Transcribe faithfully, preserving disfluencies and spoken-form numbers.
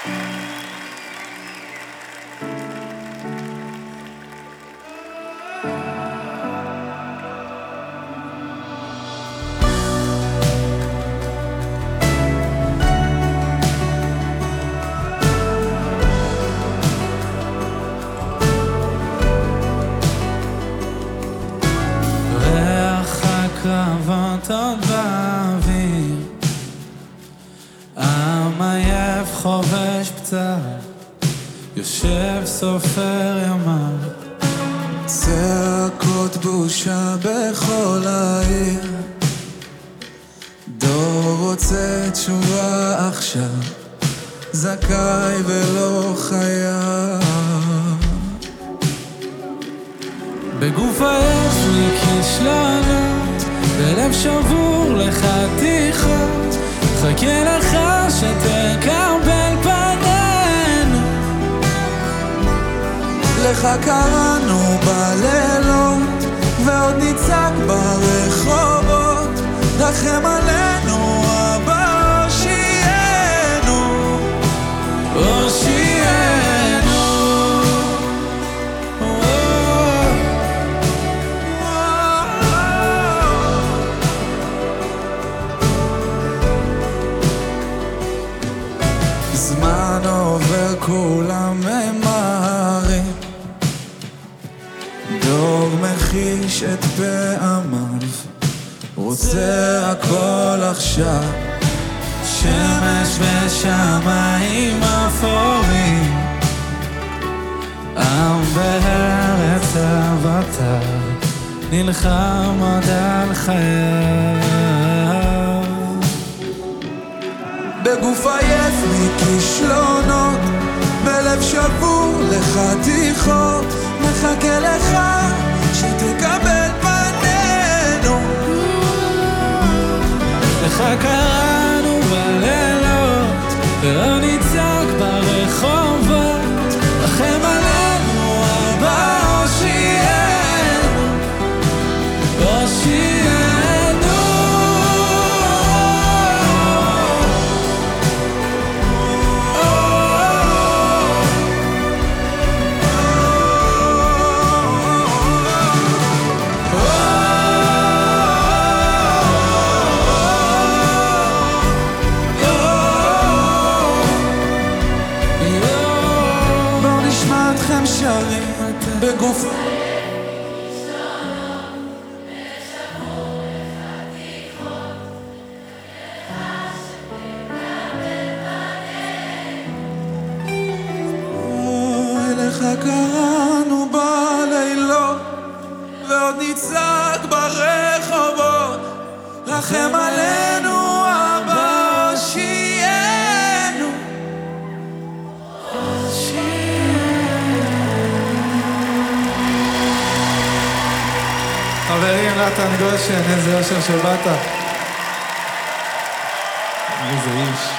קרבות עוד באוויר, עם עייף חובש פצע, יושב סופר ימיו. צעקות בושה בכל העיר, דור רוצה תשובה עכשיו, זכאי ולא חייב. בגוף עייף מכישלונות, בלב שבור לחתיכות, חכה לך שתקבל פנינו. לך קראנו בלילות ועוד נצעק ברחובות, רחם עלינו אבא, הושיענו, הושיענו. זמן עובר כולם ממהרים, דור מחיש את פעמיו, רוצה הכל עכשיו, שמש ושמיים אפורים, עם בארץ אבותיו, נלחם עוד על חייו. בגוף עייף מכישלונות, בלב שבור לחתיכות, מחכה לך שתקבל פנינו. לך קראנו בלילות ולא נצעק ברחובות, רחם עלינו אבא, הושיענו, הושיענו. אתכם שרים בגוף לך קראנו בלילות ועוד נצעק ברחובות, רחם עלינו אבא, הושיענו. חברים, נתן גושן, איזה אושר שבאת. איזה איש.